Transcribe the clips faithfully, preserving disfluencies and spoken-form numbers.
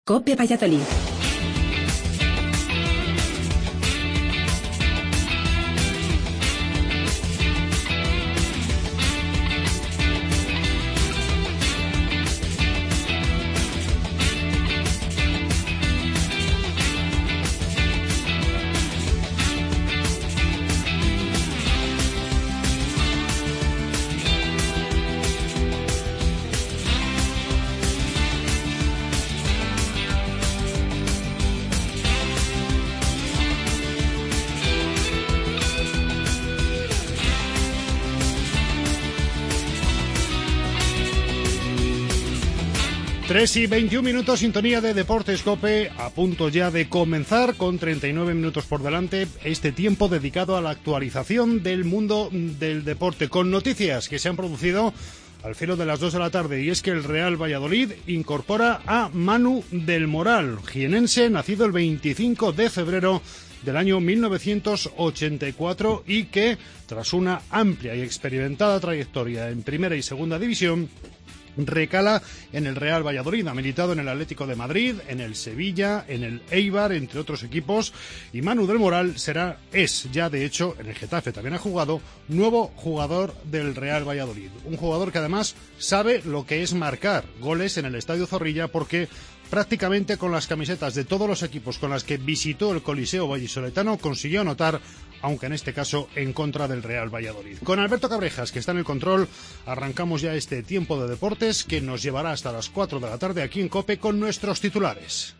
COPE Valladolid. tres y veintiún minutos, sintonía de Deportes COPE, a punto ya de comenzar con treinta y nueve minutos por delante, este tiempo dedicado a la actualización del mundo del deporte, con noticias que se han producido al filo de las dos de la tarde, y es que el Real Valladolid incorpora a Manu del Moral, jienense, nacido el veinticinco de febrero del año mil novecientos ochenta y cuatro y que, tras una amplia y experimentada trayectoria en primera y segunda división, recala en el Real Valladolid. Ha militado en el Atlético de Madrid, en el Sevilla, en el Eibar, entre otros equipos, y Manu del Moral será, es ya de hecho, en el Getafe también ha jugado, nuevo jugador del Real Valladolid. Un jugador que además sabe lo que es marcar goles en el Estadio Zorrilla, porque prácticamente con las camisetas de todos los equipos con las que visitó el Coliseo vallisoletano consiguió anotar, aunque en este caso en contra del Real Valladolid. Con Alberto Cabrejas, que está en el control, arrancamos ya este tiempo de deportes que nos llevará hasta las cuatro de la tarde aquí en COPE con nuestros titulares.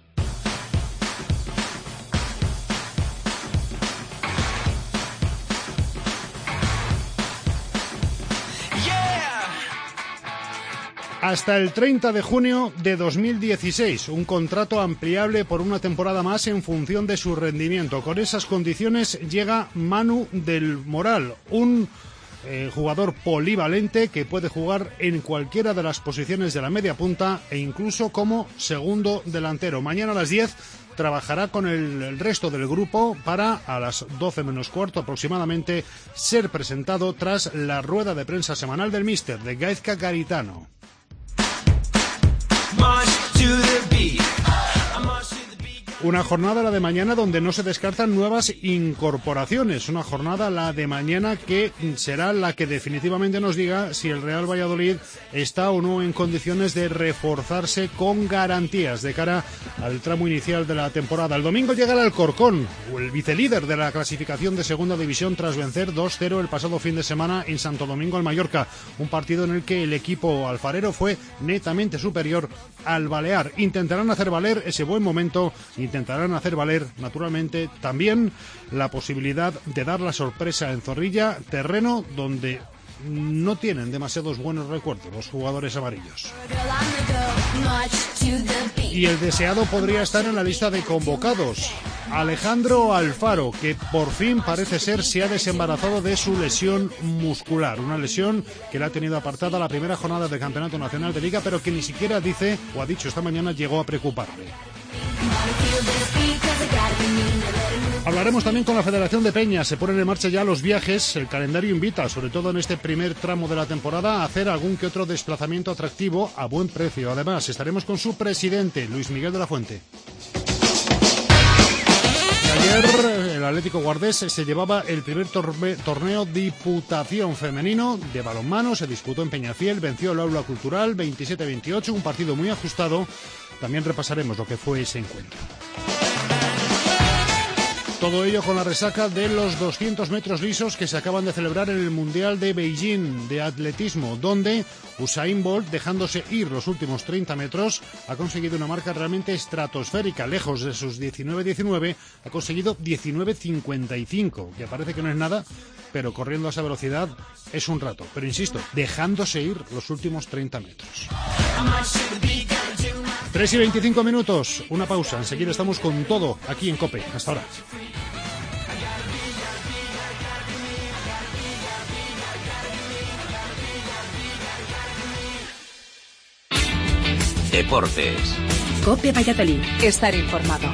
Hasta el treinta de junio de dos mil dieciséis, un contrato ampliable por una temporada más en función de su rendimiento. Con esas condiciones llega Manu del Moral, un eh, jugador polivalente que puede jugar en cualquiera de las posiciones de la media punta e incluso como segundo delantero. Mañana a las diez trabajará con el, el resto del grupo para, a las doce menos cuarto aproximadamente, ser presentado tras la rueda de prensa semanal del míster, de Gaizka Garitano. Una jornada, la de mañana, donde no se descartan nuevas incorporaciones. Una jornada, la de mañana, que será la que definitivamente nos diga si el Real Valladolid está o no en condiciones de reforzarse con garantías de cara al tramo inicial de la temporada. El domingo llega el Alcorcón, el vicelíder de la clasificación de segunda división, tras vencer dos cero el pasado fin de semana en Santo Domingo al Mallorca. Un partido en el que el equipo alfarero fue netamente superior al Balear. Intentarán hacer valer ese buen momento, intentarán hacer valer, naturalmente, también la posibilidad de dar la sorpresa en Zorrilla, terreno donde no tienen demasiados buenos recuerdos los jugadores amarillos. Y el deseado podría estar en la lista de convocados, Alejandro Alfaro, que por fin parece ser se ha desembarazado de su lesión muscular, una lesión que le ha tenido apartada la primera jornada del Campeonato Nacional de Liga, pero que ni siquiera dice, o ha dicho esta mañana, llegó a preocuparle. Hablaremos también con la Federación de Peñas. Se ponen en marcha ya los viajes. El calendario invita, sobre todo en este primer tramo de la temporada, a hacer algún que otro desplazamiento atractivo a buen precio. Además, estaremos con su presidente, Luis Miguel de la Fuente. Ayer el Atlético Guardés se llevaba el primer torme- torneo Diputación femenino de balonmano. Se disputó en Peñafiel, venció el Aula Cultural veintisiete a veintiocho, un partido muy ajustado. También repasaremos lo que fue ese encuentro. Todo ello con la resaca de los doscientos metros lisos que se acaban de celebrar en el Mundial de Beijing de atletismo, donde Usain Bolt, dejándose ir los últimos treinta metros, ha conseguido una marca realmente estratosférica. Lejos de sus diecinueve diecinueve, ha conseguido diecinueve cincuenta y cinco, que parece que no es nada, pero corriendo a esa velocidad es un rato. Pero insisto, dejándose ir los últimos treinta metros. tres y veinticinco minutos, una pausa. Enseguida estamos con todo aquí en COPE. Hasta ahora. Deportes. COPE Valladolid. Estar informado.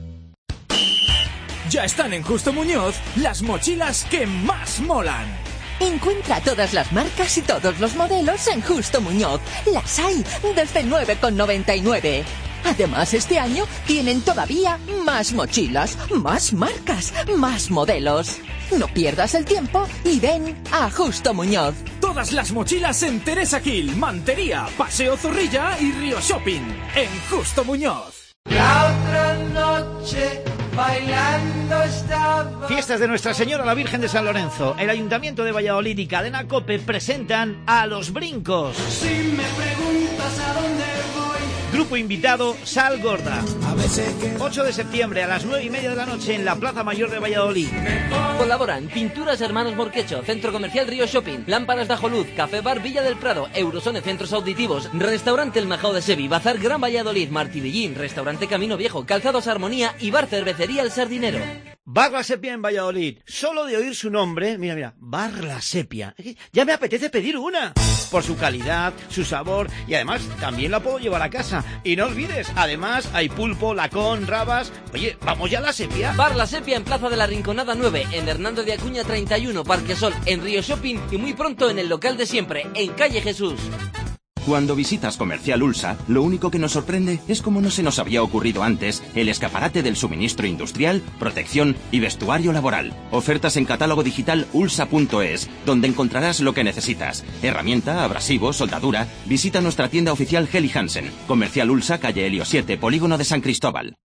Ya están en Justo Muñoz las mochilas que más molan. Encuentra todas las marcas y todos los modelos en Justo Muñoz. Las hay desde nueve con noventa y nueve. Además, este año tienen todavía más mochilas, más marcas, más modelos. No pierdas el tiempo y ven a Justo Muñoz. Todas las mochilas en Teresa Gil, Mantería, Paseo Zorrilla y Río Shopping. En Justo Muñoz. La otra noche bailando estaba... Fiestas de Nuestra Señora la Virgen de San Lorenzo. El Ayuntamiento de Valladolid y Cadena COPE presentan a Los Brincos. Si me preguntas a dónde voy... Grupo invitado, Sal Gorda. ocho de septiembre a las nueve y media de la noche en la Plaza Mayor de Valladolid. Colaboran Pinturas Hermanos Morquecho, Centro Comercial Río Shopping, Lámparas de Ajoluz, Café Bar Villa del Prado, Eurosone Centros Auditivos, Restaurante El Majao de Sevi, Bazar Gran Valladolid, Martivillín, Restaurante Camino Viejo, Calzados Armonía y Bar Cervecería El Sardinero. Bar La Sepia en Valladolid. Solo de oír su nombre, mira, mira, Bar La Sepia. Ya me apetece pedir una. Por su calidad, su sabor y además también la puedo llevar a casa. Y no olvides, además hay pulpo, lacón, rabas. Oye, ¿vamos ya a La Sepia? Bar La Sepia en Plaza de la Rinconada nueve, en Hernando de Acuña treinta y uno, Parque Sol, en Río Shopping y muy pronto en el local de siempre, en Calle Jesús. Cuando visitas Comercial Ulsa, lo único que nos sorprende es cómo no se nos había ocurrido antes el escaparate del suministro industrial, protección y vestuario laboral. Ofertas en catálogo digital ulsa punto es, donde encontrarás lo que necesitas. Herramienta, abrasivo, soldadura. Visita nuestra tienda oficial Helly Hansen. Comercial Ulsa, calle Helio siete, Polígono de San Cristóbal.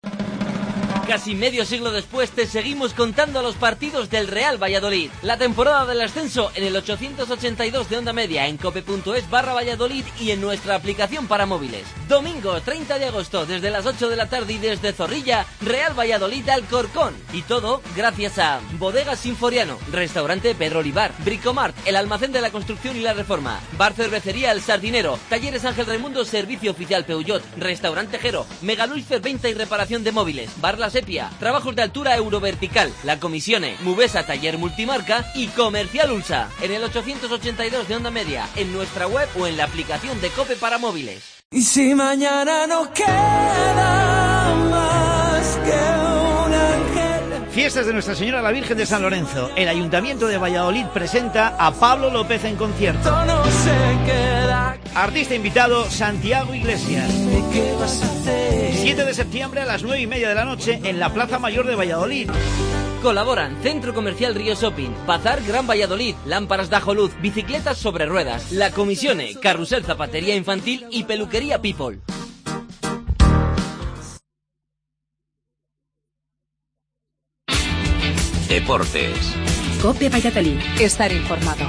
Casi medio siglo después te seguimos contando los partidos del Real Valladolid. La temporada del ascenso en el ochocientos ochenta y dos de Onda Media, en cope punto es barra Valladolid y en nuestra aplicación para móviles. Domingo treinta de agosto desde las ocho de la tarde y desde Zorrilla, Real Valladolid Alcorcón. Y todo gracias a Bodegas Sinforiano, Restaurante Pedro Olivar, Bricomart, el almacén de la construcción y la reforma, Bar Cervecería El Sardinero, Talleres Ángel Raimundo, Servicio Oficial Peugeot, Restaurante Jero, Megaluisfer Venta y Reparación de Móviles, Bar La Sepia, Trabajos de Altura Eurovertical, La Comisione, Mubesa Taller Multimarca y Comercial Ulsa. En el ochocientos ochenta y dos de Onda Media, en nuestra web o en la aplicación de COPE para móviles. Y si mañana no queda más que un ángel... Fiestas de Nuestra Señora la Virgen de San Lorenzo. El Ayuntamiento de Valladolid presenta a Pablo López en concierto. No sé qué da... Artista invitado, Santiago Iglesias. ¿Qué vas a hacer? siete de septiembre a las nueve y media de la noche en la Plaza Mayor de Valladolid. Colaboran Centro Comercial Río Shopping, Bazar Gran Valladolid, Lámparas de Ajoluz, Bicicletas sobre Ruedas, La Comisione, Carrusel Zapatería Infantil y Peluquería People. Deportes. COPE Valladolid. Estar informado.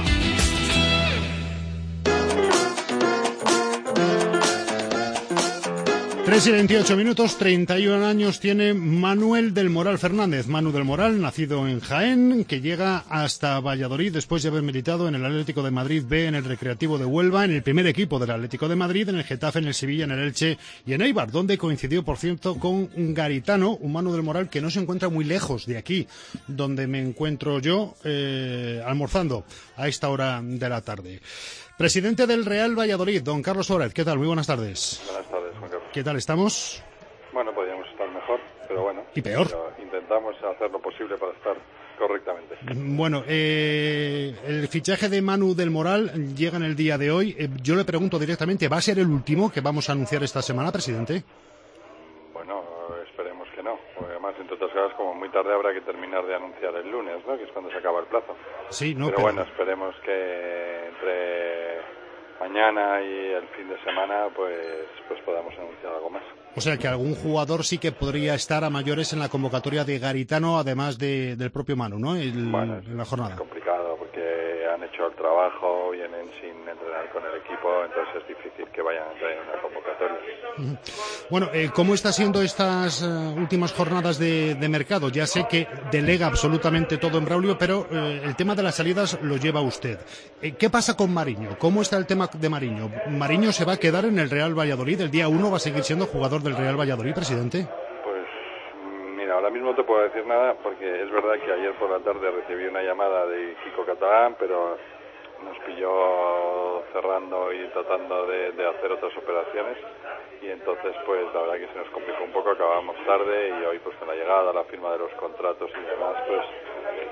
tres y veintiocho minutos, treinta y un años tiene Manuel del Moral Fernández. Manu del Moral, nacido en Jaén, que llega hasta Valladolid después de haber militado en el Atlético de Madrid B, en el Recreativo de Huelva, en el primer equipo del Atlético de Madrid, en el Getafe, en el Sevilla, en el Elche y en Eibar, donde coincidió, por cierto, con un Garitano, un Manu del Moral que no se encuentra muy lejos de aquí, donde me encuentro yo eh, almorzando a esta hora de la tarde. Presidente del Real Valladolid, don Carlos Suárez, ¿qué tal? Muy buenas tardes. Buenas tardes, Juan Carlos. ¿Qué tal estamos? Bueno, podríamos estar mejor, pero bueno. ¿Y peor? Pero intentamos hacer lo posible para estar correctamente. Bueno, eh, el fichaje de Manu del Moral llega en el día de hoy. Eh, yo le pregunto directamente, ¿va a ser el último que vamos a anunciar esta semana, presidente? Bueno, esperemos que no. Porque además, entre otras cosas, como muy tarde habrá que terminar de anunciar el lunes, ¿no? Que es cuando se acaba el plazo. Sí, no, pero, pero bueno, esperemos que entre mañana y el fin de semana pues pues podamos anunciar algo más. O sea que algún jugador sí que podría estar a mayores en la convocatoria de Garitano, además de, del propio Manu, ¿no? El, bueno, en la jornada. Es complicado porque han hecho el trabajo, vienen sin entrenar con el equipo, entonces es difícil que vayan a entrar en una convocatoria. Bueno, eh, ¿cómo está siendo estas uh, últimas jornadas de, de mercado? Ya sé que delega absolutamente todo en Braulio, pero eh, el tema de las salidas lo lleva usted. Eh, ¿Qué pasa con Mariño? ¿Cómo está el tema de Mariño? ¿Mariño se va a quedar en el Real Valladolid? ¿El día uno va a seguir siendo jugador del Real Valladolid, presidente? Pues mira, ahora mismo no te puedo decir nada porque es verdad que ayer por la tarde recibí una llamada de Kiko Catalán, pero nos pilló cerrando y tratando de, de hacer otras operaciones y entonces pues la verdad que se nos complicó un poco, acabamos tarde y hoy pues con la llegada, la firma de los contratos y demás pues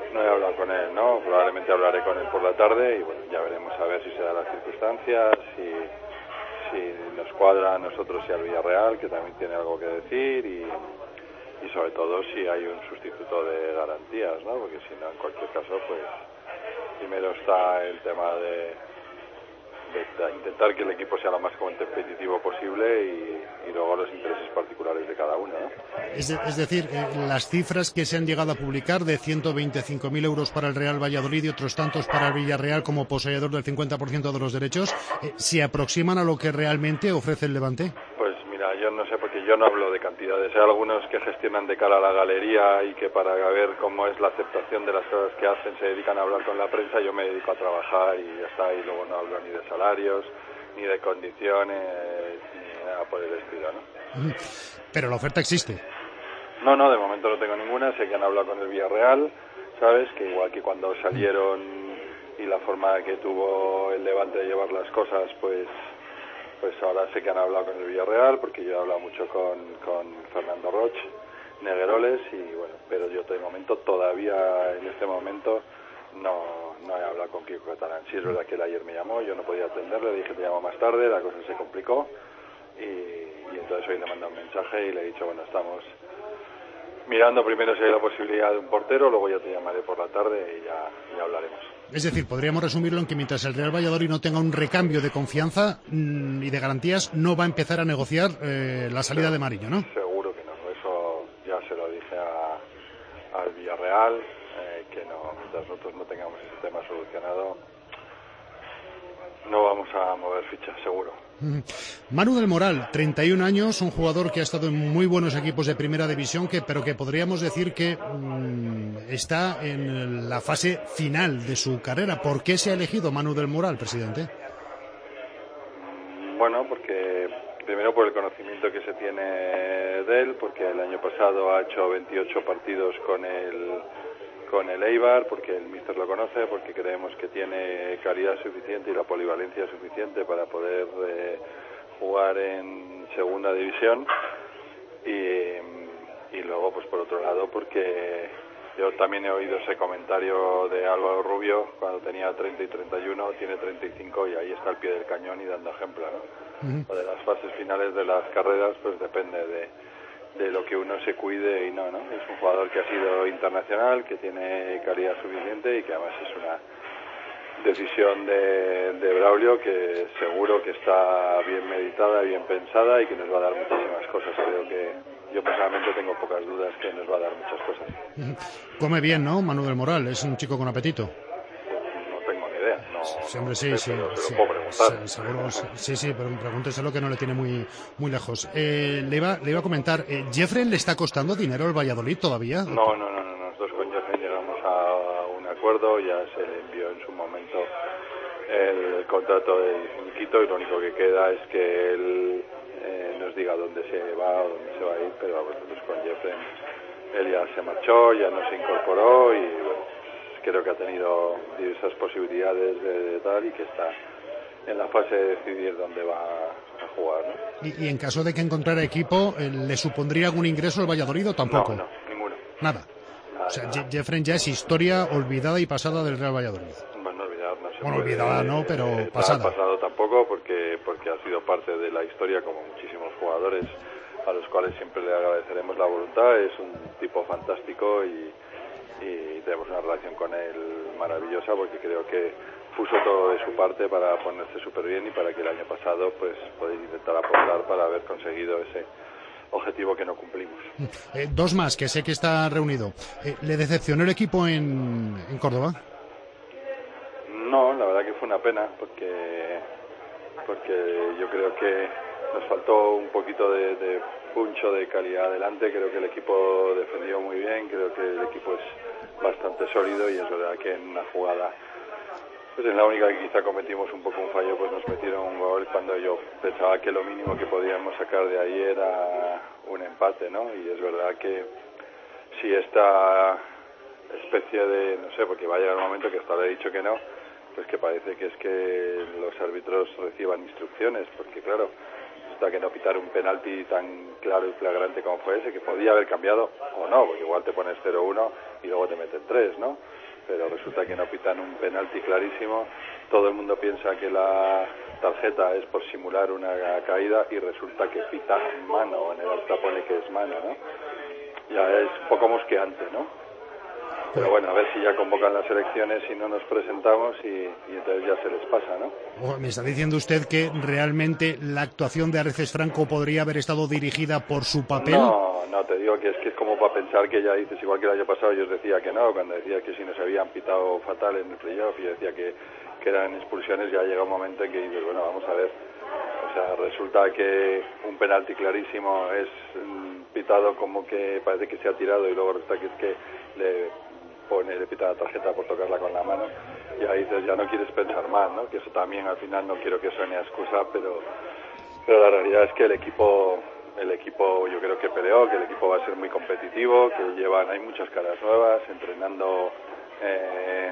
no he hablado con él, ¿no? Probablemente hablaré con él por la tarde y bueno, ya veremos a ver si se dan las circunstancias, si, si nos cuadra a nosotros y al Villarreal, que también tiene algo que decir, y, y sobre todo si hay un sustituto de garantías, ¿no? Porque si no, en cualquier caso, pues primero está el tema de, de intentar que el equipo sea lo más competitivo posible y, y luego los intereses particulares de cada uno, ¿no? Es, de, es decir, eh, las cifras que se han llegado a publicar de ciento veinticinco mil euros para el Real Valladolid y otros tantos para el Villarreal como poseedor del cincuenta por ciento de los derechos, eh, ¿se aproximan a lo que realmente ofrece el Levante? Pues mira, yo no sé, porque yo no hablo de cantidades. Hay algunos que gestionan de cara a la galería y que para ver cómo es la aceptación de las cosas que hacen se dedican a hablar con la prensa. Yo me dedico a trabajar y ya está, y luego no hablo ni de salarios, ni de condiciones, ni nada por el estilo, ¿no? Pero la oferta existe. No, no, de momento no tengo ninguna. Sé que han hablado con el Villarreal, ¿sabes? Que igual que cuando salieron y la forma que tuvo el Levante de llevar las cosas, pues pues ahora sé que han hablado con el Villarreal, porque yo he hablado mucho con, con Fernando Roch, Negueroles, y bueno, pero yo de momento todavía, en este momento, no, no he hablado con Kiko Catalán. Sí es verdad que él ayer me llamó, yo no podía atenderle, le dije te llamo más tarde, la cosa se complicó, y, y entonces hoy le mandé un mensaje y le he dicho, bueno, estamos mirando primero si hay la posibilidad de un portero, luego ya te llamaré por la tarde y ya, ya hablaremos. Es decir, podríamos resumirlo en que mientras el Real Valladolid no tenga un recambio de confianza mmm, y de garantías, no va a empezar a negociar eh, la salida de Mariño, ¿no? Seguro que no, eso ya se lo dije a, al Villarreal, eh, que no, mientras nosotros no tengamos ese tema solucionado, no vamos a mover fichas, seguro. Manu del Moral, treinta y un años, un jugador que ha estado en muy buenos equipos de primera división, que, pero que podríamos decir que mmm, está en la fase final de su carrera. ¿Por qué se ha elegido Manu del Moral, presidente? Bueno, porque primero por el conocimiento que se tiene de él, porque el año pasado ha hecho veintiocho partidos con el con el Eibar, porque el míster lo conoce, porque creemos que tiene calidad suficiente y la polivalencia suficiente para poder eh, jugar en segunda división, y, y luego pues por otro lado porque yo también he oído ese comentario de Álvaro Rubio cuando tenía treinta y treinta y uno, tiene treinta y cinco y ahí está al pie del cañón y dando ejemplo, ¿no? Uh-huh. O de las fases finales de las carreras pues depende de de lo que uno se cuide y no, ¿no? Es un jugador que ha sido internacional, que tiene calidad suficiente y que además es una decisión de, de Braulio que seguro que está bien meditada, bien pensada y que nos va a dar muchísimas cosas. Creo que yo personalmente tengo pocas dudas que nos va a dar muchas cosas. Come bien, ¿no? Manu del Moral, es un chico con apetito. No tengo ni idea. No, sí, hombre, sí, sí. Se lo sí, puedo preguntar. Seguro, sí, sí, pero pregúnteselo que no le tiene muy muy lejos. Eh, le, iba, le iba a comentar, eh, ¿Jeffrey le está costando dinero al Valladolid todavía? No, no, no, no, nosotros con Jeffrey llegamos a un acuerdo, ya se le envió en su momento el contrato del finiquito y lo único que queda es que él eh, nos diga dónde se va o dónde se va a ir, pero nosotros con Jeffrey, él ya se marchó, ya no se incorporó y bueno, creo que ha tenido diversas posibilidades de, de tal y que está en la fase de decidir dónde va a jugar, ¿no? ¿Y, y en caso de que encontrara equipo, ¿le supondría algún ingreso al Valladolid o tampoco? No, no, ninguno. Nada. Nada o sea, nada. Jeffrey ya es historia olvidada y pasada del Real Valladolid. Bueno, olvidar no se Bueno, puede, olvidada no, pero eh, pasada. Pasado tampoco porque, porque ha sido parte de la historia como muchísimos jugadores a los cuales siempre le agradeceremos la voluntad. Es un tipo fantástico y y tenemos una relación con él maravillosa porque creo que puso todo de su parte para ponerse súper bien y para que el año pasado pues poder intentar aportar para haber conseguido ese objetivo que no cumplimos. Eh, dos más, que sé que está reunido. Eh, ¿Le decepcionó el equipo en, en Córdoba? No, la verdad que fue una pena porque porque yo creo que nos faltó un poquito de, de puncho de calidad adelante. Creo que el equipo defendió muy bien, creo que el equipo es bastante sólido y es verdad que en una jugada, pues en la única que quizá cometimos un poco un fallo, pues nos metieron un gol cuando yo pensaba que lo mínimo que podíamos sacar de ahí era un empate, ¿no? Y es verdad que si esta especie de, no sé, porque va a llegar un momento que hasta ahora he dicho que no, pues que parece que es que los árbitros reciban instrucciones, porque claro, resulta que no pitar un penalti tan claro y flagrante como fue ese, que podía haber cambiado o no, porque igual te pones cero uno y luego te meten tres, ¿no? Pero resulta que no pitan un penalti clarísimo. Todo el mundo piensa que la tarjeta es por simular una caída y resulta que pita mano, en el acta pone que es mano, ¿no? Ya es un poco mosqueante, ¿no? Pero bueno, a ver si ya convocan las elecciones y no nos presentamos y, y entonces ya se les pasa, ¿no? Me está diciendo usted que realmente la actuación de Areces Franco podría haber estado dirigida por su papel. No, no, te digo que es que es como para pensar que ya dices, igual que el año pasado yo os decía que no, cuando decía que si nos habían pitado fatal en el playoff y yo decía que, que eran expulsiones, ya llega un momento en que dices, bueno, vamos a ver. O sea, resulta que un penalti clarísimo es mm, pitado como que parece que se ha tirado y luego resulta que es que le pone, le pita la tarjeta por tocarla con la mano y ahí dices, ya no quieres pensar más, ¿no? Que eso también al final no quiero que suene a excusa, pero pero la realidad es que el equipo el equipo yo creo que peleó, que el equipo va a ser muy competitivo, que llevan, hay muchas caras nuevas, entrenando eh,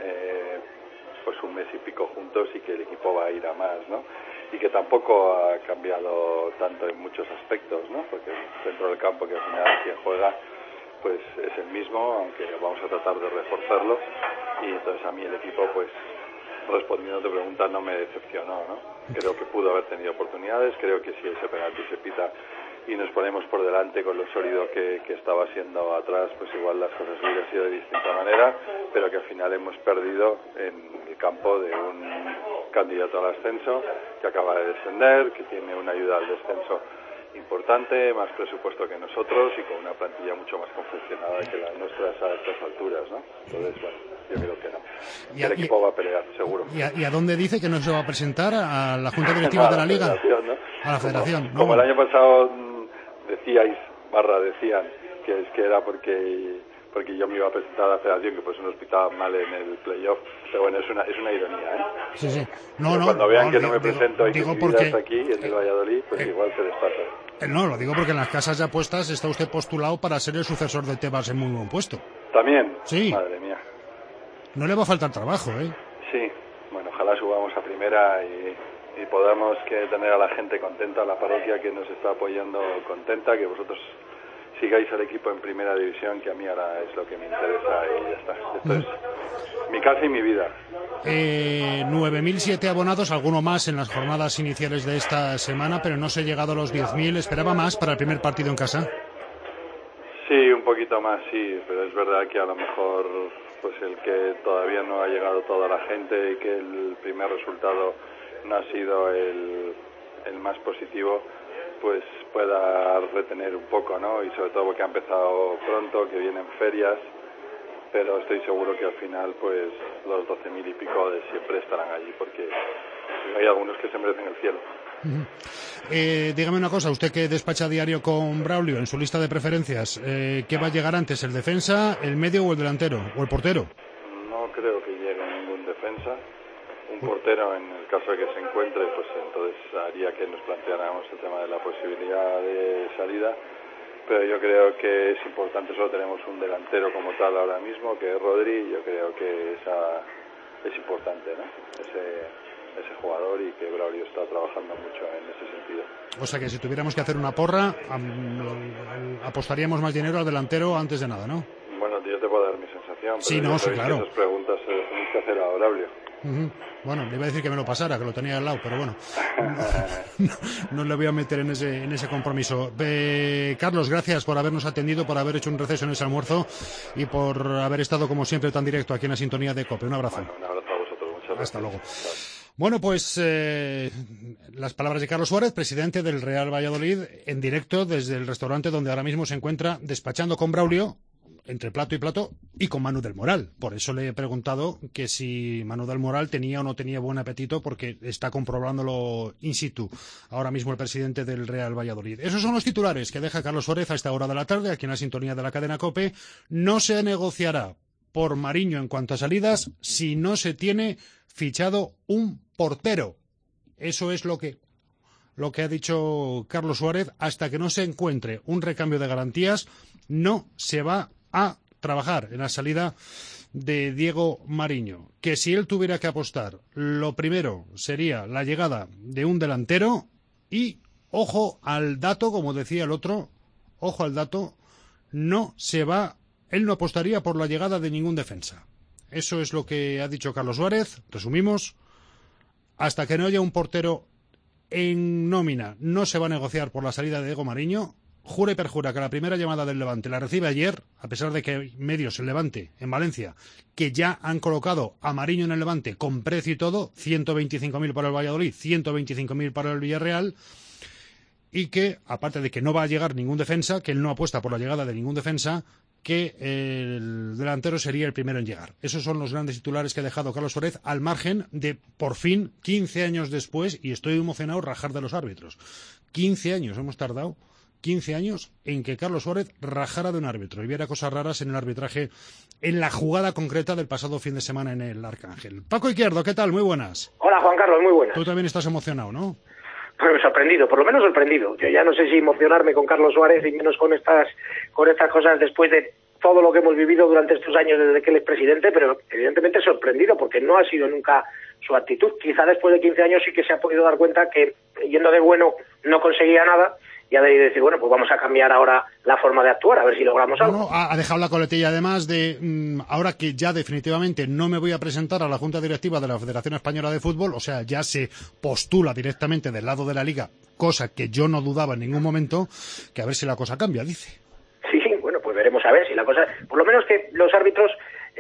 eh, pues un mes y pico juntos y que el equipo va a ir a más, ¿no? Y que tampoco ha cambiado tanto en muchos aspectos, ¿no? Porque dentro del campo, que al final quien juega pues es el mismo, aunque vamos a tratar de reforzarlo, y entonces a mí el equipo, pues respondiendo a tu pregunta, no me decepcionó, ¿no? Creo que pudo haber tenido oportunidades, creo que si ese penalti se pita y nos ponemos por delante con lo sólido que, que estaba siendo atrás, pues igual las cosas hubieran sido de distinta manera, pero que al final hemos perdido en el campo de un candidato al ascenso que acaba de descender, que tiene una ayuda al descenso importante, más presupuesto que nosotros y con una plantilla mucho más confeccionada que las nuestras a estas alturas, ¿no? Entonces, bueno, yo creo que no. Y a, el equipo y, va a pelear, seguro. ¿Y a, ¿Y a dónde dice que no se va a presentar? ¿A la Junta Directiva a de la, la Liga? ¿no? A la Federación. Como, ¿no? como el año pasado decíais, barra decían, que es que era porque porque yo me iba a presentar a la Federación, que por eso nos pitaban mal en el playoff, pero bueno, es una es una ironía, ¿eh? Sí, sí. No, pero no, cuando vean no, que no me digo, presento y que digo mi porque, vida está aquí, en el Valladolid, pues eh, igual se les pasa. Eh, no, lo digo porque en las casas de apuestas está usted postulado para ser el sucesor de Tebas en muy buen puesto. ¿También? Sí. Madre mía. No le va a faltar trabajo, ¿eh? Sí. Bueno, ojalá subamos a primera y, y podamos que tener a la gente contenta, a la parroquia que nos está apoyando contenta, que vosotros sigáis al equipo en primera división, que a mí ahora es lo que me interesa y ya está. Esto es mi casa y mi vida. Eh, nueve mil siete abonados, alguno más en las jornadas iniciales de esta semana, pero no se ha llegado a los diez mil. ¿Esperaba más para el primer partido en casa? Sí, un poquito más, sí, pero es verdad que a lo mejor pues el que todavía no ha llegado toda la gente y que el primer resultado no ha sido el, el más positivo, pues pueda retener un poco, ¿no? Y sobre todo porque ha empezado pronto, que vienen ferias, pero estoy seguro que al final pues los doce mil y pico de siempre estarán allí, porque hay algunos que se merecen el cielo. Uh-huh. eh, dígame una cosa, usted que despacha a diario con Braulio en su lista de preferencias, eh, ¿qué va a llegar antes, el defensa, el medio o el delantero, o el portero? No creo que llegue ningún defensa. Un portero, en el caso de que se encuentre, pues entonces haría que nos planteáramos el tema de la posibilidad de salida, pero yo creo que es importante, solo tenemos un delantero como tal ahora mismo, que es Rodri, y yo creo que esa es importante, ¿no? Ese, ese jugador, y que Braulio está trabajando mucho en ese sentido. O sea que si tuviéramos que hacer una porra, um, apostaríamos más dinero al delantero antes de nada, ¿no? Bueno, yo te puedo dar mi sensación, pero sí, no, sí, claro. esas preguntas se las tenéis que hacer a Braulio. Uh-huh. Bueno, le iba a decir que me lo pasara, que lo tenía al lado, pero bueno, no, no le voy a meter en ese, en ese compromiso. Eh, Carlos, gracias por habernos atendido, por haber hecho un receso en ese almuerzo y por haber estado, como siempre, tan directo aquí en la sintonía de COPE. Un abrazo. Bueno, un abrazo a vosotros, muchas gracias. Hasta luego. Bueno, pues eh, las palabras de Carlos Suárez, presidente del Real Valladolid, en directo desde el restaurante donde ahora mismo se encuentra despachando con Braulio, entre plato y plato, y con Manu del Moral. Por eso le he preguntado que si Manu del Moral tenía o no tenía buen apetito, porque está comprobándolo in situ ahora mismo el presidente del Real Valladolid. Esos son los titulares que deja Carlos Suárez a esta hora de la tarde, aquí en la sintonía de la cadena COPE. No se negociará por Mariño en cuanto a salidas si no se tiene fichado un portero. Eso es lo que lo que ha dicho Carlos Suárez. Hasta que no se encuentre un recambio de garantías, no se va a trabajar en la salida de Diego Mariño. Que si él tuviera que apostar, lo primero sería la llegada de un delantero y ojo al dato, como decía el otro, ojo al dato, no se va, él no apostaría por la llegada de ningún defensa. Eso es lo que ha dicho Carlos Suárez, resumimos, hasta que no haya un portero en nómina, no se va a negociar por la salida de Diego Mariño. Jura y perjura que la primera llamada del Levante la recibe ayer, a pesar de que hay medios en Levante, en Valencia, que ya han colocado a Mariño en el Levante con precio y todo, ciento veinticinco mil para el Valladolid, ciento veinticinco mil para el Villarreal, y que, aparte de que no va a llegar ningún defensa, que él no apuesta por la llegada de ningún defensa, que el delantero sería el primero en llegar. Esos son los grandes titulares que ha dejado Carlos Suárez, al margen de, por fin, quince años después, y estoy emocionado, rajar de los árbitros. quince años hemos tardado, quince años en que Carlos Suárez rajara de un árbitro y viera cosas raras en el arbitraje, en la jugada concreta del pasado fin de semana en el Arcángel. Paco Izquierdo, ¿qué tal? Muy buenas. Hola, Juan Carlos, muy buenas. Tú también estás emocionado, ¿no? Pues sorprendido, por lo menos sorprendido. Yo ya no sé si emocionarme con Carlos Suárez y menos con estas con estas cosas después de todo lo que hemos vivido durante estos años desde que él es presidente, pero evidentemente sorprendido porque no ha sido nunca su actitud. Quizá después de quince años sí que se ha podido dar cuenta que yendo de bueno no conseguía nada y ha de decir, bueno, pues vamos a cambiar ahora la forma de actuar, a ver si logramos algo. No, no, ha dejado la coletilla además de, mmm, ahora que ya definitivamente no me voy a presentar a la Junta Directiva de la Federación Española de Fútbol, o sea, ya se postula directamente del lado de la Liga, cosa que yo no dudaba en ningún momento, que a ver si la cosa cambia, dice. Sí, bueno, pues veremos a ver si la cosa... Por lo menos que los árbitros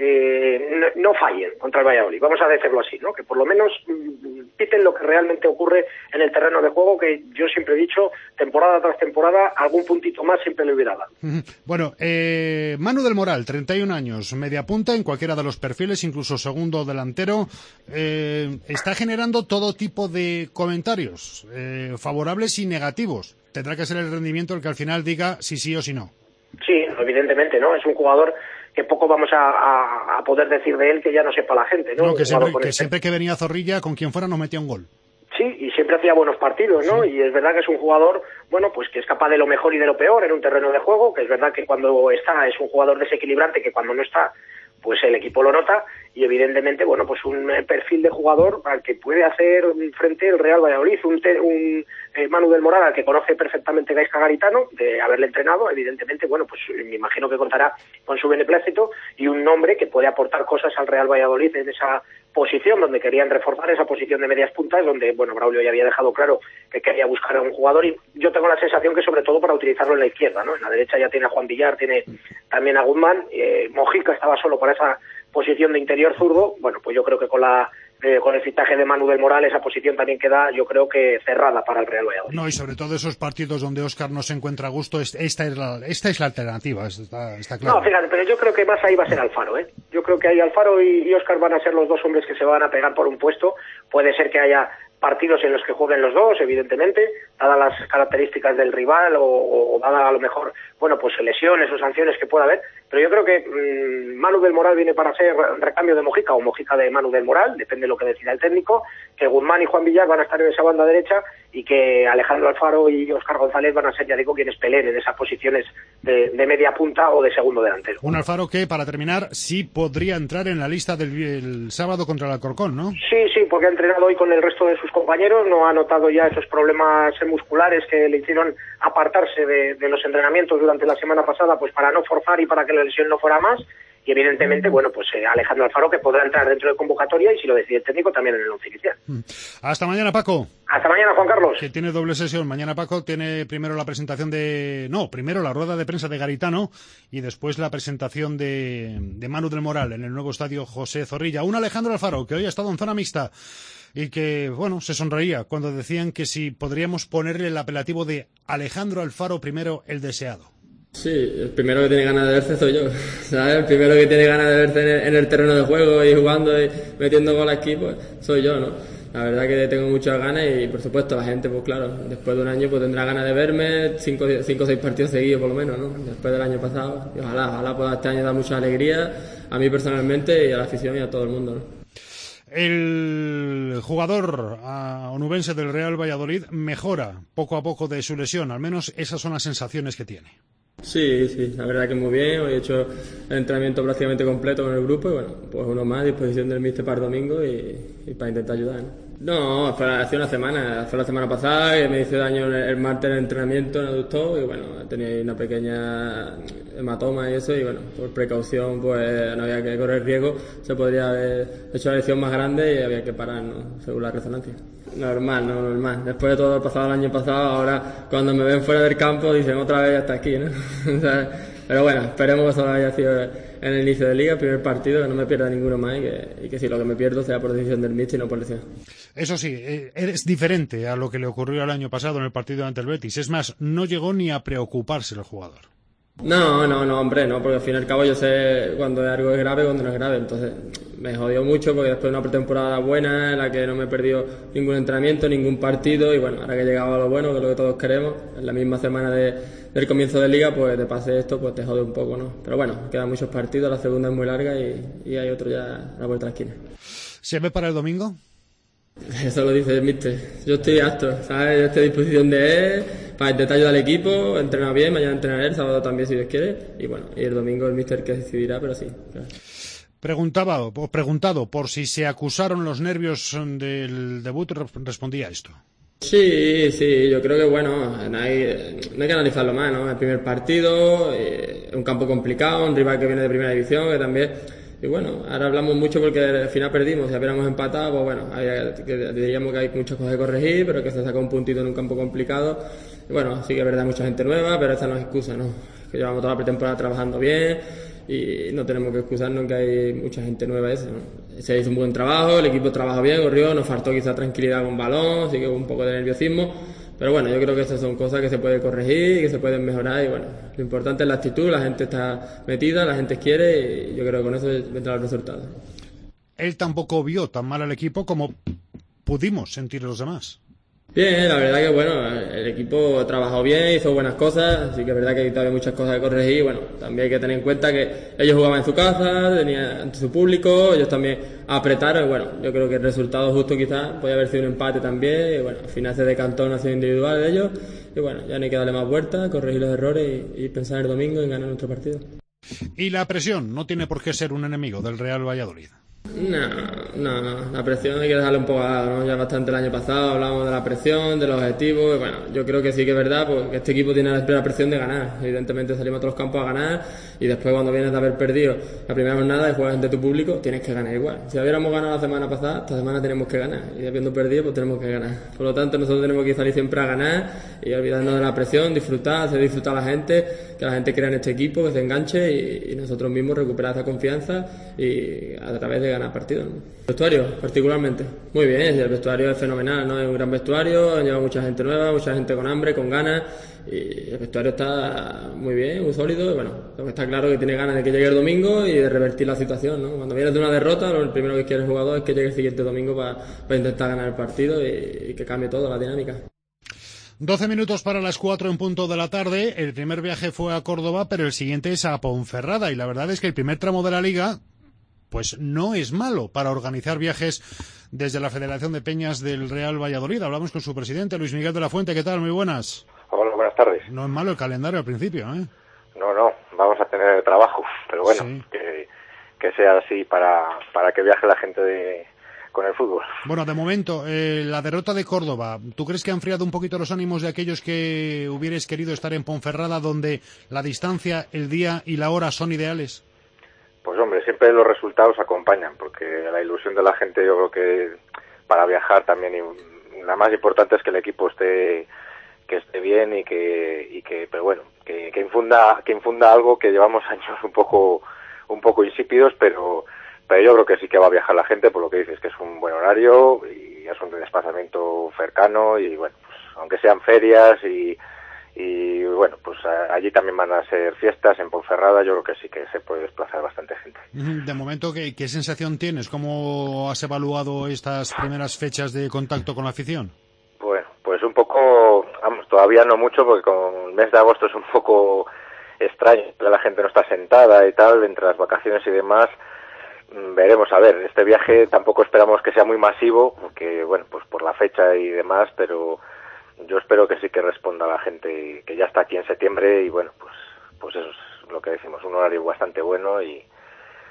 eh, no, no fallen contra el Valladolid, vamos a decirlo así, ¿no? Que por lo menos mmm, piten lo que realmente ocurre en el terreno de juego, que yo siempre he dicho, temporada tras temporada, algún puntito más siempre le hubiera dado. Bueno, eh, Manu del Moral, treinta y un años, media punta en cualquiera de los perfiles, incluso segundo delantero, eh, está generando todo tipo de comentarios, eh, favorables y negativos. Tendrá que ser el rendimiento el que al final diga si sí o si no. Sí, evidentemente, ¿no? Es un jugador que poco vamos a, a, a poder decir de él que ya no sepa la gente, ¿no? No, que siempre, que este. siempre que venía Zorrilla, con quien fuera nos metía un gol. Sí, y siempre hacía buenos partidos, ¿no? Sí. Y es verdad que es un jugador, bueno, pues que es capaz de lo mejor y de lo peor en un terreno de juego, que es verdad que cuando está es un jugador desequilibrante, que cuando no está, pues el equipo lo nota, y evidentemente, bueno, pues un perfil de jugador al que puede hacer frente el Real Valladolid, un, te, un eh, Manu del Moral al que conoce perfectamente Gaisca Garitano, de haberle entrenado, evidentemente, bueno, pues me imagino que contará con su beneplácito, y un nombre que puede aportar cosas al Real Valladolid en esa posición donde querían reforzar esa posición de medias puntas, donde, bueno, Braulio ya había dejado claro que quería buscar a un jugador, y yo tengo la sensación que sobre todo para utilizarlo en la izquierda, ¿no? En la derecha ya tiene a Juan Villar, tiene también a Guzmán, eh, Mojica estaba solo para esa posición de interior zurdo. Bueno, pues yo creo que con la eh, con el fichaje de Manu del Moral esa posición también queda, yo creo que cerrada para el Real Valladolid. No, y sobre todo esos partidos donde Óscar no se encuentra a gusto, esta es la, esta es la alternativa, está, está claro. No, fíjate, pero yo creo que más ahí va a ser Alfaro, ¿eh? Yo creo que ahí Alfaro y, y Óscar van a ser los dos hombres que se van a pegar por un puesto. Puede ser que haya partidos en los que jueguen los dos, evidentemente, dadas las características del rival o, o dada a lo mejor, bueno, pues lesiones o sanciones que pueda haber, pero yo creo que mmm, Manu del Moral viene para ser recambio de Mojica o Mojica de Manu del Moral, depende de lo que decida el técnico, que Guzmán y Juan Villar van a estar en esa banda derecha y que Alejandro Alfaro y Óscar González van a ser, ya digo, quienes peleen en esas posiciones de, de media punta o de segundo delantero. Un Alfaro que, para terminar, sí podría entrar en la lista del el sábado contra el Alcorcón, ¿no? Sí, sí, porque ha entrenado hoy con el resto de sus compañeros, no ha notado ya esos problemas musculares que le hicieron apartarse de, de los entrenamientos durante la semana pasada, pues para no forzar y para que la lesión no fuera más, y evidentemente, bueno, pues eh, Alejandro Alfaro, que podrá entrar dentro de convocatoria y si lo decide el técnico también en el once inicial. Hasta mañana, Paco. Hasta mañana, Juan Carlos. Que tiene doble sesión. Mañana, Paco, tiene primero la presentación de... No, primero la rueda de prensa de Garitano y después la presentación de, de Manu del Moral en el nuevo estadio José Zorrilla. Un Alejandro Alfaro que hoy ha estado en zona mixta y que, bueno, se sonreía cuando decían que si podríamos ponerle el apelativo de Alejandro Alfaro primero el deseado. Sí, el primero que tiene ganas de verse soy yo, ¿sabes? El primero que tiene ganas de verse en el, en el terreno de juego y jugando y metiendo goles aquí, pues soy yo, ¿no? La verdad que tengo muchas ganas y, por supuesto, la gente, pues claro, después de un año pues tendrá ganas de verme cinco o seis partidos seguidos por lo menos, ¿no? Después del año pasado. Y ojalá, ojalá pueda este año dar mucha alegría a mí personalmente y a la afición y a todo el mundo, ¿no? El jugador uh, onubense del Real Valladolid mejora poco a poco de su lesión, al menos esas son las sensaciones que tiene. Sí, sí, la verdad que muy bien. Hoy he hecho el entrenamiento prácticamente completo con el grupo y bueno, pues uno más a disposición del míster para el domingo y, y para intentar ayudar, ¿no? No, fue hace una semana, fue la semana pasada que me hice daño el, el martes en el entrenamiento en el aductor y bueno, tenía una pequeña hematoma y eso y bueno, por precaución pues no había que correr riesgo, se podría haber hecho la lesión más grande y había que parar, ¿no? Según la resonancia. Normal, no normal. Después de todo el pasado el año pasado, ahora cuando me ven fuera del campo dicen otra vez hasta aquí, ¿no? O sea, pero bueno, esperemos que solo haya sido en el inicio de liga, el primer partido, que no me pierda ninguno más y que, y que si lo que me pierdo sea por decisión del míster y no por lesión. Eso sí, es diferente a lo que le ocurrió el año pasado en el partido ante el Betis. Es más, no llegó ni a preocuparse el jugador. No, no, no, hombre, no, porque al fin y al cabo yo sé cuando algo es grave y cuando no es grave, entonces me jodió mucho porque después de una pretemporada buena en la que no me he perdido ningún entrenamiento, ningún partido y bueno, ahora que he llegado a lo bueno, que es lo que todos queremos, en la misma semana de, del comienzo de liga, pues te pase esto, pues te jode un poco, ¿no? Pero bueno, quedan muchos partidos, la segunda es muy larga y, y hay otro ya a la vuelta de la esquina. ¿Se ve para el domingo? Eso lo dice el míster. Yo estoy apto, ¿sabes? Yo estoy a disposición de él, para el detalle del equipo, entrenar bien, mañana entrenaré, el sábado también si Dios quiere, y bueno, y el domingo el míster que decidirá, pero sí, claro. Preguntaba, o preguntado por si se acusaron los nervios del debut, respondía esto. Sí, sí, yo creo que bueno, no hay, no hay que analizarlo más, ¿no? El primer partido, eh, un campo complicado, un rival que viene de primera división, que también... Y bueno, ahora hablamos mucho porque al final perdimos, si hubiéramos empatado, pues bueno, había, que, diríamos que hay muchas cosas que corregir, pero que se saca un puntito en un campo complicado. Y bueno, sí que es verdad, mucha gente nueva, pero esta no es excusa, ¿no? Que llevamos toda la pretemporada trabajando bien y no tenemos que excusarnos que hay mucha gente nueva eso, ¿no? Se hizo un buen trabajo, el equipo trabajó bien, corrió, nos faltó quizá tranquilidad con balón, sí que hubo un poco de nerviosismo. Pero bueno, yo creo que esas son cosas que se pueden corregir y que se pueden mejorar y bueno, lo importante es la actitud, la gente está metida, la gente quiere y yo creo que con eso vendrá el resultado. Él tampoco vio tan mal al equipo como pudimos sentir los demás. Bien, la verdad que bueno, el equipo trabajó bien, hizo buenas cosas, así que es verdad que hay todavía muchas cosas que corregir y bueno, también hay que tener en cuenta que ellos jugaban en su casa, tenían ante su público, ellos también apretaron y bueno, yo creo que el resultado justo quizás podía haber sido un empate también y bueno, al final se decantó una acción individual de ellos y bueno, ya no hay que darle más vueltas, corregir los errores y, y pensar el domingo en ganar nuestro partido. Y la presión no tiene por qué ser un enemigo del Real Valladolid. No, no, no, la presión hay que dejarle un poco a lado, ¿no? Ya bastante el año pasado hablábamos de la presión, de los objetivos, y bueno, yo creo que sí que es verdad, porque este equipo tiene la presión de ganar, evidentemente salimos a todos los campos a ganar, y después cuando vienes de haber perdido la primera jornada y juegas ante tu público, tienes que ganar igual. Si hubiéramos ganado la semana pasada, esta semana tenemos que ganar, y habiendo perdido, pues tenemos que ganar. Por lo tanto, nosotros tenemos que salir siempre a ganar, y olvidarnos de la presión, disfrutar, hacer disfrutar a la gente, que la gente crea en este equipo, que se enganche, y, y nosotros mismos recuperar esa confianza, y a través de ganar partidos, ¿no? El vestuario, particularmente, muy bien, el vestuario es fenomenal, ¿no? Es un gran vestuario, lleva mucha gente nueva, mucha gente con hambre, con ganas, y el vestuario está muy bien, muy sólido, y bueno, lo que está claro es que tiene ganas de que llegue el domingo y de revertir la situación, ¿no? Cuando vienes de una derrota, lo primero que quiere el jugador es que llegue el siguiente domingo para, para intentar ganar el partido y, y que cambie toda la dinámica. doce minutos para las cuatro en punto de la tarde. El primer viaje fue a Córdoba, pero el siguiente es a Ponferrada. Y la verdad es que el primer tramo de la Liga, pues no es malo para organizar viajes desde la Federación de Peñas del Real Valladolid. Hablamos con su presidente, Luis Miguel de la Fuente. ¿Qué tal? Muy buenas. Hola, buenas tardes. No es malo el calendario al principio, ¿eh? No, no, vamos a tener trabajo, pero bueno, sí. que, que sea así para, para que viaje la gente de... con el fútbol. Bueno, de momento, eh, la derrota de Córdoba, ¿tú crees que ha enfriado un poquito los ánimos de aquellos que hubierais querido estar en Ponferrada, donde la distancia, el día y la hora son ideales? Pues hombre, siempre los resultados acompañan, porque la ilusión de la gente, yo creo que para viajar también, y la más importante es que el equipo esté que esté bien y que, y que pero bueno, que, que infunda que infunda algo que llevamos años un poco un poco insípidos, pero Pero yo creo que sí que va a viajar la gente, por lo que dices, que es un buen horario y es un desplazamiento cercano y bueno, pues aunque sean ferias y, y bueno, pues allí también van a ser fiestas en Ponferrada, yo creo que sí que se puede desplazar bastante gente. De momento, ¿qué, qué sensación tienes? ¿Cómo has evaluado estas primeras fechas de contacto con la afición? Bueno, pues un poco, vamos, todavía no mucho, porque con el mes de agosto es un poco extraño, la gente no está sentada y tal, entre las vacaciones y demás. Veremos, a ver, este viaje tampoco esperamos que sea muy masivo, porque bueno, pues por la fecha y demás, pero yo espero que sí que responda a la gente que ya está aquí en septiembre y bueno, pues pues eso es lo que decimos, un horario bastante bueno y,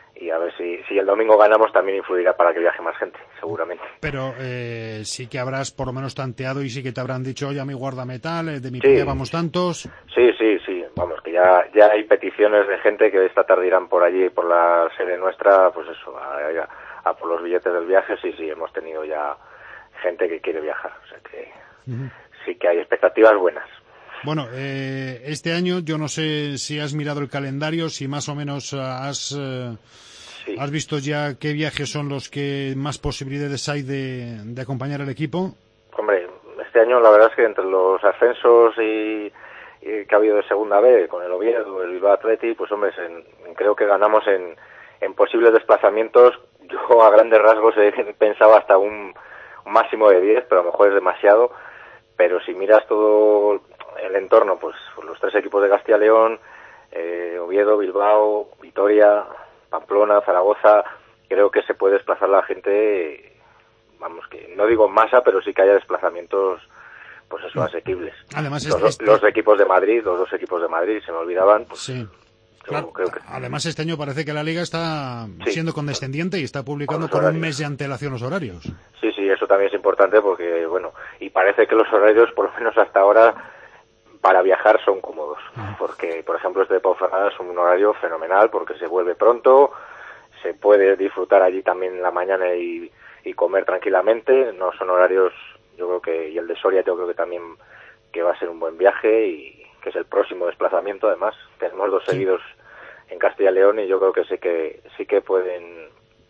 y a ver si, si el domingo ganamos también influirá para que viaje más gente, seguramente. Pero eh, sí que habrás por lo menos tanteado y sí que te habrán dicho, oye, a mi guardametal, eh, de mi Sí. pie vamos tantos. Sí, sí, sí, vamos, que ya, ya hay peticiones de gente que esta tarde irán por allí, por la sede nuestra, pues eso, a, a, a por los billetes del viaje, sí, sí, hemos tenido ya gente que quiere viajar, o sea que Uh-huh. sí que hay expectativas buenas. Bueno, eh, este año yo no sé si has mirado el calendario, si más o menos has, eh, sí. has visto ya qué viajes son los que más posibilidades hay de, de acompañar al equipo. Hombre, este año la verdad es que entre los ascensos y, y que ha habido de Segunda B, con el Oviedo, el Bilbao Athletic, pues hombre, en, en, creo que ganamos en, en posibles desplazamientos. Yo a grandes rasgos he pensado hasta un, un máximo de diez, pero a lo mejor es demasiado. Pero si miras todo el entorno, pues los tres equipos de Castilla y León, eh, Oviedo, Bilbao, Vitoria, Pamplona, Zaragoza, creo que se puede desplazar la gente, vamos, que no digo en masa, pero sí que haya desplazamientos, pues eso, asequibles. Además, los, este... los equipos de Madrid, los dos equipos de Madrid, se me olvidaban. Pues, sí. yo Claro, creo que... además este año parece que la Liga está sí. siendo condescendiente y está publicando con, con un mes de antelación los horarios. Sí, sí, eso también es importante porque, bueno, y parece que los horarios, por lo menos hasta ahora, para viajar son cómodos. Porque, por ejemplo, este de Ponferrada es un horario fenomenal porque se vuelve pronto, se puede disfrutar allí también en la mañana y, y comer tranquilamente. No son horarios, yo creo que, y el de Soria yo creo que también que va a ser un buen viaje y que es el próximo desplazamiento. Además, tenemos dos seguidos en Castilla y León y yo creo que sí que, sí que pueden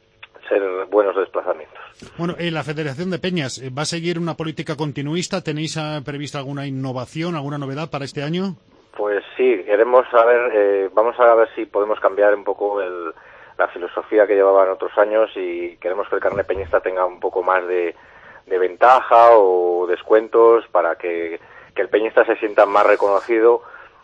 ser buenos desplazamientos. Bueno, eh, la Federación de Peñas, ¿va a seguir una política continuista? ¿Tenéis eh, prevista alguna innovación, alguna novedad para este año? Pues sí, queremos saber, eh, vamos a ver si podemos cambiar un poco el, la filosofía que llevaban otros años y queremos que el carnet peñista tenga un poco más de, de ventaja o descuentos para que, que el peñista se sienta más reconocido,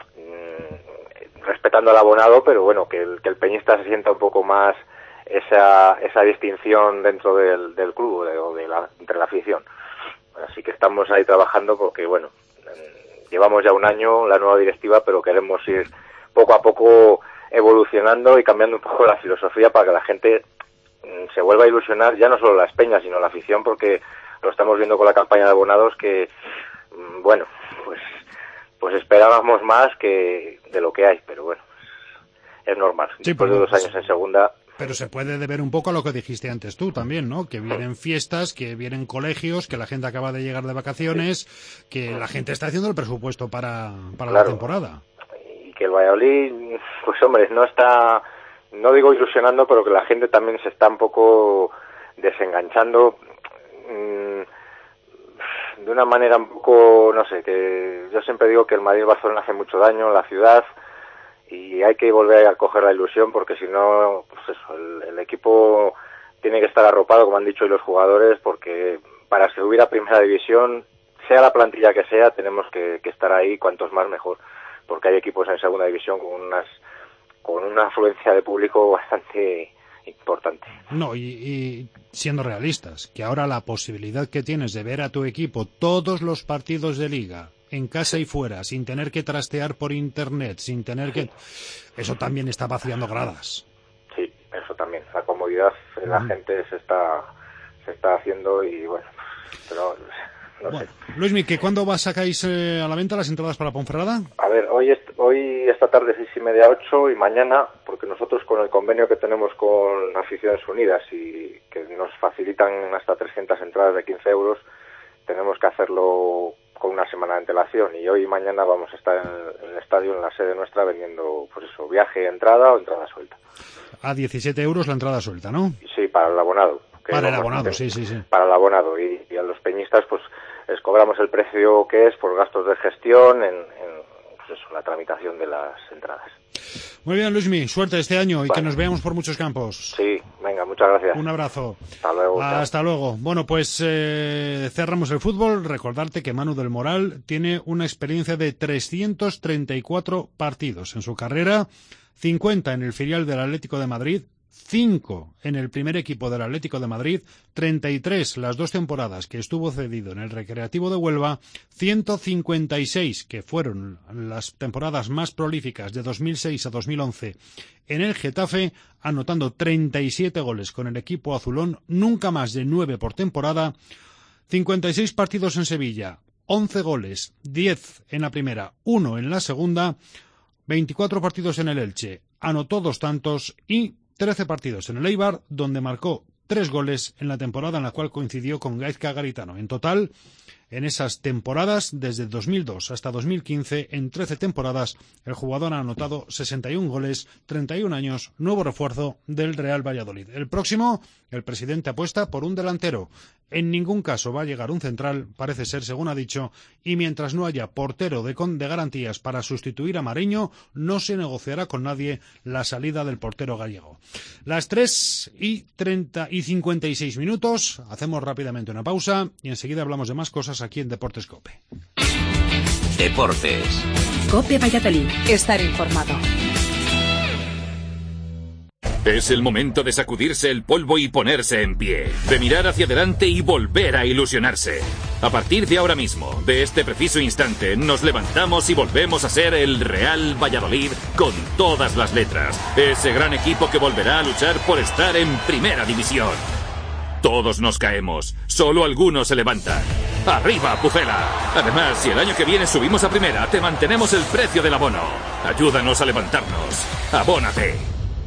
mmm, respetando al abonado, pero bueno, que el, que el peñista se sienta un poco más esa esa distinción dentro del, del club de, o de la, entre la afición. Así que estamos ahí trabajando porque, bueno, llevamos ya un año la nueva directiva, pero queremos ir poco a poco evolucionando y cambiando un poco la filosofía para que la gente mm, se vuelva a ilusionar, ya no solo las peñas, sino la afición, porque lo estamos viendo con la campaña de abonados que, mm, bueno, pues pues esperábamos más que de lo que hay, pero bueno, es normal. Sí, después de dos años en segunda... Pero se puede deber un poco a lo que dijiste antes tú también, ¿no? Que vienen fiestas, que vienen colegios, que la gente acaba de llegar de vacaciones, que la gente está haciendo el presupuesto para, para claro. la temporada. Y que el Valladolid, pues hombre, no está, no digo ilusionando, pero que la gente también se está un poco desenganchando mmm, de una manera un poco, no sé, que yo siempre digo que el Madrid-Barcelona hace mucho daño en la ciudad, y hay que volver a coger la ilusión porque si no, pues eso, el, el equipo tiene que estar arropado, como han dicho hoy los jugadores, porque para subir a primera división, sea la plantilla que sea, tenemos que, que estar ahí, cuantos más mejor, porque hay equipos en segunda división con unas con una afluencia de público bastante importante. No, y, y siendo realistas, que ahora la posibilidad que tienes de ver a tu equipo todos los partidos de Liga, en casa y fuera, sin tener que trastear por internet, sin tener que... Eso también está vaciando gradas. Sí, eso también. La comodidad de la uh-huh. gente se está se está haciendo y bueno, pero no bueno, sé. Luismi, ¿que cuándo vas sacáis eh, a la venta las entradas para Ponferrada? A ver, hoy est- hoy esta tarde seis y media ocho y mañana, porque nosotros con el convenio que tenemos con Aficiones Unidas y que nos facilitan hasta trescientas entradas de quince euros, tenemos que hacerlo con una semana de antelación y hoy y mañana vamos a estar en el estadio, en la sede nuestra, vendiendo, pues eso, viaje, entrada o entrada suelta. A diecisiete euros la entrada suelta, ¿no? Sí, para el abonado. Para el abonado, sí, sí, sí. Para el abonado y, y a los peñistas, pues les cobramos el precio que es por gastos de gestión en, en pues eso, la tramitación de las entradas. Muy bien, Luismi, suerte este año y vale. que nos veamos por muchos campos. Sí, venga, muchas gracias. Un abrazo. Hasta luego. Hasta chao. luego. Bueno, pues eh, cerramos el fútbol. Recordarte que Manu del Moral tiene una experiencia de trescientos treinta y cuatro partidos en su carrera, cincuenta en el filial del Atlético de Madrid, cinco en el primer equipo del Atlético de Madrid, treinta y tres las dos temporadas que estuvo cedido en el Recreativo de Huelva, ciento cincuenta y seis que fueron las temporadas más prolíficas de dos mil seis a dos mil once en el Getafe, anotando treinta y siete goles con el equipo azulón, nunca más de nueve por temporada, cincuenta y seis partidos en Sevilla, once goles, diez en la primera, uno en la segunda, veinticuatro partidos en el Elche, anotó dos tantos y trece partidos en el Eibar, donde marcó tres goles en la temporada en la cual coincidió con Gaizka Garitano. En total, en esas temporadas, desde dos mil dos hasta dos mil quince, en trece temporadas, el jugador ha anotado sesenta y un goles, treinta y un años, nuevo refuerzo del Real Valladolid. El próximo, el presidente apuesta por un delantero. En ningún caso va a llegar un central, parece ser, según ha dicho, y mientras no haya portero de, con, de garantías para sustituir a Mariño, no se negociará con nadie la salida del portero gallego. Las tres y treinta y cincuenta y seis minutos, hacemos rápidamente una pausa y enseguida hablamos de más cosas aquí en Deportes COPE. Deportes. COPE Valladolid. Estar informado. Es el momento de sacudirse el polvo y ponerse en pie, de mirar hacia adelante y volver a ilusionarse. A partir de ahora mismo, de este preciso instante, nos levantamos y volvemos a ser el Real Valladolid con todas las letras. Ese gran equipo que volverá a luchar por estar en Primera División. Todos nos caemos, solo algunos se levantan. ¡Arriba, Pucela! Además, si el año que viene subimos a Primera, te mantenemos el precio del abono. Ayúdanos a levantarnos. ¡Abónate!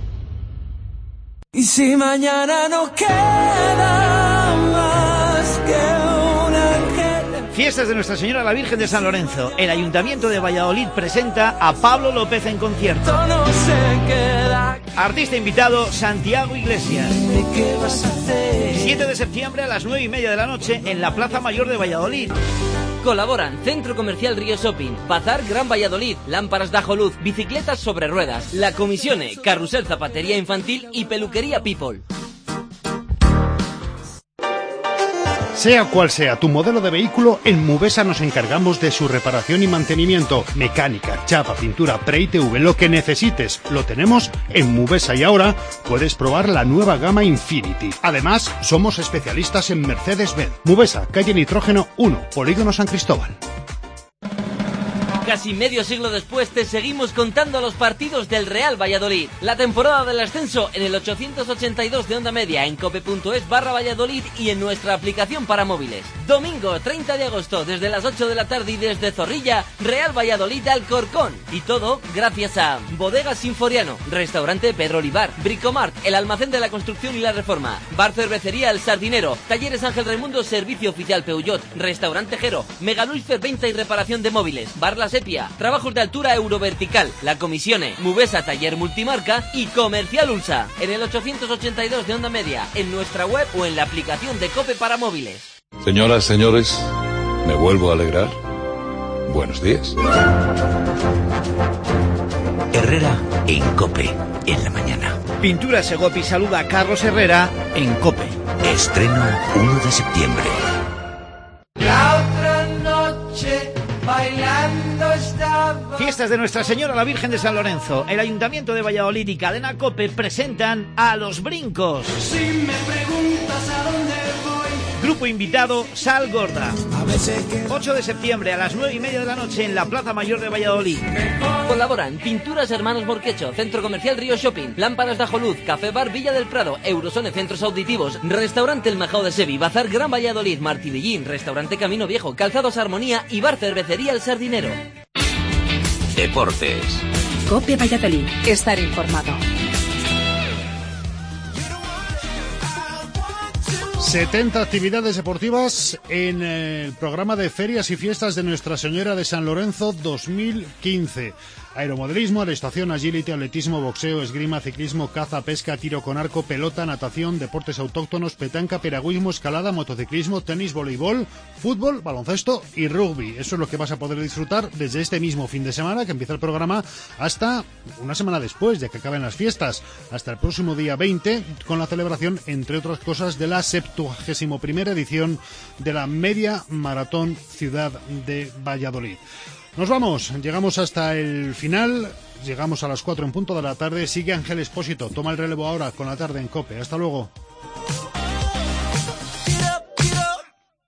Y si mañana no queda más que un ángel. Fiestas de Nuestra Señora la Virgen de San Lorenzo. El Ayuntamiento de Valladolid presenta a Pablo López en concierto. No se queda. Artista invitado, Santiago Iglesias. ¿Qué vas a hacer? siete de septiembre a las nueve y media de la noche en la Plaza Mayor de Valladolid. Colaboran Centro Comercial Río Shopping, Bazar Gran Valladolid, Lámparas de Ajoluz, Bicicletas sobre Ruedas, La Comisione, Carrusel Zapatería Infantil y Peluquería People. Sea cual sea tu modelo de vehículo, en Mubesa nos encargamos de su reparación y mantenimiento. Mecánica, chapa, pintura, pre-I T V, lo que necesites, lo tenemos en Mubesa y ahora puedes probar la nueva gama Infinity. Además, somos especialistas en Mercedes-Benz. Mubesa, calle Nitrógeno uno, Polígono San Cristóbal. Casi medio siglo después te seguimos contando los partidos del Real Valladolid. La temporada del ascenso en el ochocientos ochenta y dos de onda media en cope.es barra Valladolid y en nuestra aplicación para móviles. Domingo treinta de agosto desde las ocho de la tarde y desde Zorrilla, Real Valladolid Alcorcón. Y todo gracias a Bodegas Sinforiano, Restaurante Pedro Olivar, Bricomart, el almacén de la construcción y la reforma, Bar Cervecería El Sardinero, Talleres Ángel Raimundo, Servicio Oficial Peugeot, Restaurante Jero, Megaluifer Venta y Reparación de Móviles, Bar La Sepia, Trabajos de Altura Eurovertical, La Comisione, Mubesa Taller Multimarca y Comercial Ulsa. En el ochocientos ochenta y dos de onda media, en nuestra web o en la aplicación de COPE para móviles. Señoras, señores, ¿me vuelvo a alegrar? Buenos días. Herrera en COPE, en la mañana. Pintura Segopi saluda a Carlos Herrera en COPE. Estreno uno de septiembre. La otra noche bailando estaba. Fiestas de Nuestra Señora la Virgen de San Lorenzo. El Ayuntamiento de Valladolid y Cadena COPE presentan a Los Brincos. Si me preguntas a dónde voy. Grupo invitado, Sal Gorda. ocho de septiembre a las nueve y media de la noche en la Plaza Mayor de Valladolid. Colaboran Pinturas Hermanos Morquecho, Centro Comercial Río Shopping, Lámparas de Ajoluz, Café Bar Villa del Prado, Eurosone Centros Auditivos, Restaurante El Majao de Sevi, Bazar Gran Valladolid, Martivillín, Restaurante Camino Viejo, Calzados Armonía y Bar Cervecería El Sardinero. Deportes. COPE Valladolid. Estar informado. setenta actividades deportivas en el programa de Ferias y Fiestas de Nuestra Señora de San Lorenzo dos mil quince. Aeromodelismo, estación, agility, atletismo, boxeo, esgrima, ciclismo, caza, pesca, tiro con arco, pelota, natación, deportes autóctonos, petanca, piragüismo, escalada, motociclismo, tenis, voleibol, fútbol, baloncesto y rugby. Eso es lo que vas a poder disfrutar desde este mismo fin de semana que empieza el programa hasta una semana después de que acaben las fiestas, hasta el próximo día veinte, con la celebración, entre otras cosas, de la septuagésima primera edición de la Media Maratón Ciudad de Valladolid. Nos vamos, llegamos hasta el final, llegamos a las cuatro en punto de la tarde. Sigue Ángel Expósito, toma el relevo ahora con la tarde en COPE. Hasta luego.